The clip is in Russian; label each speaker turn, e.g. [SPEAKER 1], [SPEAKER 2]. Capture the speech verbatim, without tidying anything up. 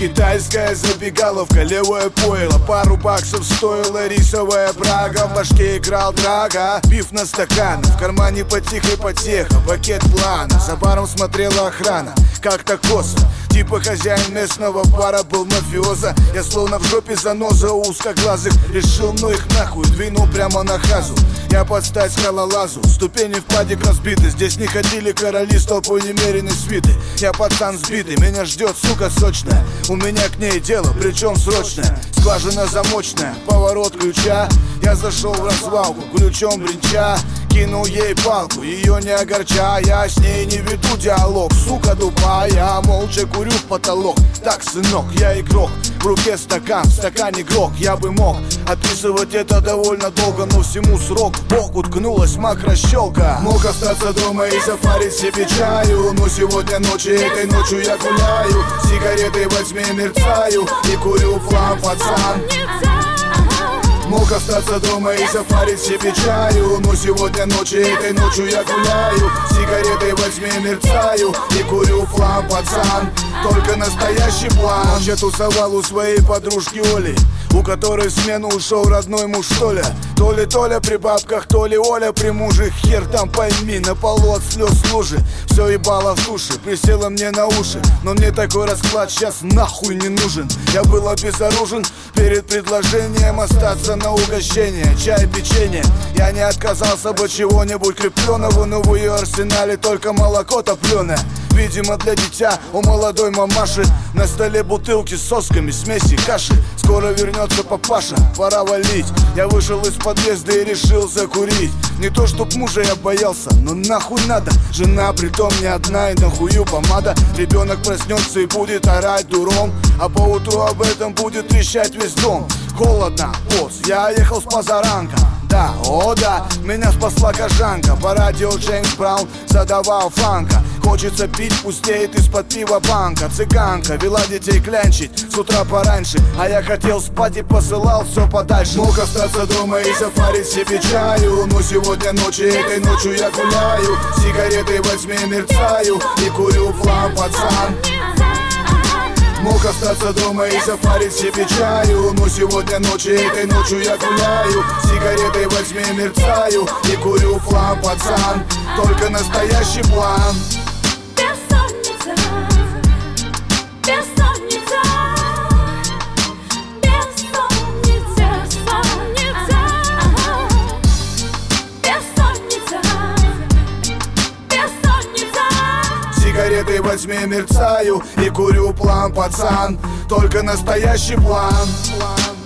[SPEAKER 1] Китайская забегаловка, левое пойло. Пару баксов стоила рисовая Прага. В башке играл драга, пив на стакан. В кармане потихо потеха, пакет плана. За баром смотрела охрана, как-то косо. Типа хозяин местного бара был мафиоза. Я словно в жопе заноза узкоглазых. Решил, ну их нахуй, двинул прямо на хазу. Я под стать скалолазу, ступени в падик разбиты. Здесь не ходили короли с толпой немеренной свиты. Я пацан сбитый, меня ждет сука сочная. У меня к ней дело, причем срочное. Скважина замочная, поворот ключа. Я зашел в развалку, ключом бренча. Кинул ей палку, ее не огорчая. Я с ней не веду диалог, сука тупая. Молча курю в потолок. Так, сынок, я игрок. В руке стакан, в стакане грок. Я бы мог описывать это довольно долго, но всему срок. В бок уткнулась макрощелка. Мог остаться дома и запарить себе чаю, но сегодня ночью, этой ночью я гуляю. Сигареты возьми, мерцаю и курю флам, пацан. Мог остаться дома и запарить себе чаю, но сегодня ночью, этой ночью я гуляю. Сигаретой возьми, мерцаю и курю флам, пацан. Только настоящий план. Ночь я тусовал у своей подружки Оли, у которой в смену ушел родной муж Толя. То ли Толя при бабках, то ли Оля при муже. Хер там пойми, на полу от слез лужи. Все ебало в душе, присела мне на уши. Но мне такой расклад сейчас нахуй не нужен. Я был обезоружен перед предложением остаться на угощение. Чай, печенье, я не отказался бы чего-нибудь крепленого, но в ее арсенале только молоко топленое. Видимо, для дитя у молодой мамаши. На столе бутылки с сосками, смеси, каши. Скоро вернется папаша, пора валить. Я вышел из подъезда и решил закурить. Не то чтоб мужа я боялся, но нахуй надо. Жена притом не одна и нахую помада. Ребенок проснется и будет орать дуром, а поутру об этом будет трещать весь дом. Холодно, поц, я ехал с позаранка. Да, о да, меня спасла кожанка. По радио Джеймс Браун задавал фанка. Хочется пить, пустеет из-под пива банка. Цыганка вела детей клянчить с утра пораньше, а я хотел спать и посылал все подальше. Мог остаться дома и запарить себе чаю, но сегодня ночью, этой ночью я гуляю. Сигаретой возьми, мерцаю и курю флам, пацан. Мог остаться дома и запарить себе чаю, но сегодня ночью, этой ночью я гуляю. Сигаретой возьми, мерцаю и курю флам, пацан. Только настоящий план.
[SPEAKER 2] Бессонница, бессонница, бессонница, бессонница, бессонница, бессонница.
[SPEAKER 1] Сигаретой возьми, мерцаю и курю план, пацан. Только настоящий план.